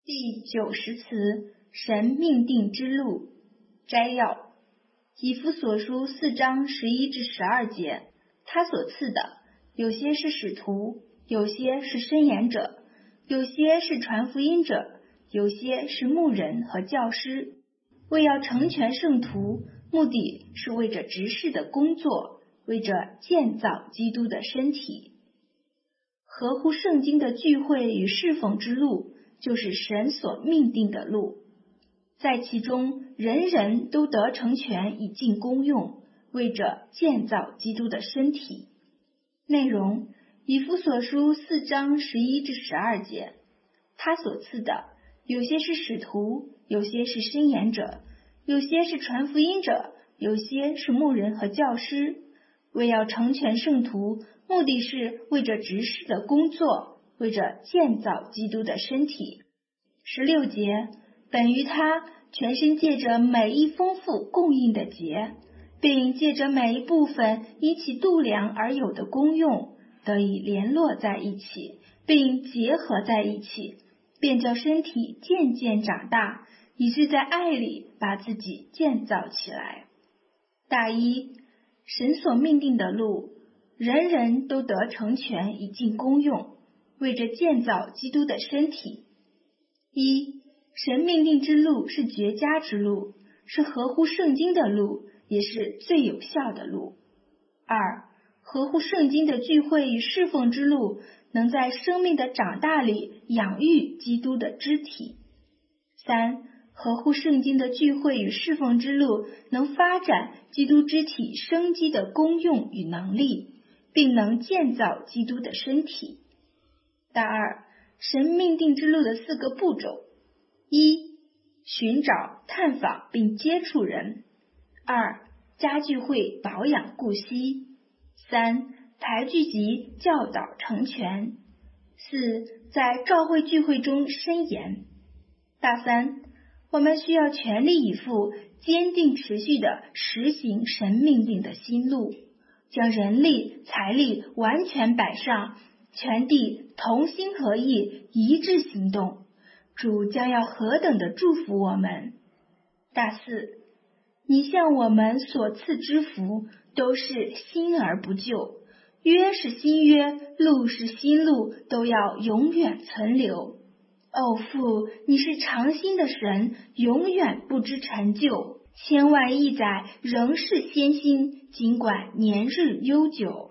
第90词神命定之路。摘要：以弗所书4章11至12节，他所赐的，有些是使徒，有些是申言者，有些是传福音者，有些是牧人和教师，为要成全圣徒，目的是为着执事的工作，为着建造基督的身体。合乎圣经的聚会与侍奉之路，就是神所命定的路，在其中人人都得成全以尽功用，为着建造基督的身体。内容：以弗所书4章11至12节，他所赐的，有些是使徒，有些是申言者，有些是传福音者，有些是牧人和教师，为要成全圣徒，目的是为着执事的工作，为着建造基督的身体。16节，本于他全身借着每一丰富供应的节，并借着每一部分因其度量而有的功用，得以联络在一起，并结合在一起，便叫身体渐渐长大，以致在爱里把自己建造起来。大一，神所命定的路，人人都得成全以尽功用，为着建造基督的身体。一，神命定之路是绝佳之路，是合乎圣经的路，也是最有效的路。二，合乎圣经的聚会与侍奉之路，能在生命的长大里养育基督的肢体。三，合乎圣经的聚会与侍奉之路，能发展基督肢体生机的功用与能力，并能建造基督的身体。大二，神命定之路的4个步骤：一、寻找、探访并接触人；二、家聚会保养顾惜；三、排聚集教导成全；四、在召会聚会中申言。大三，我们需要全力以赴、坚定持续地实行神命定的新路，将人力、财力完全摆上，全地同心合意，一致行动。主将要何等的祝福我们。大四，你向我们所赐之福，都是新而不旧，约是新约，路是新路，都要永远存留。哦父，你是长新的神，永远不知陈旧，千万亿载仍是先新，尽管年日悠久。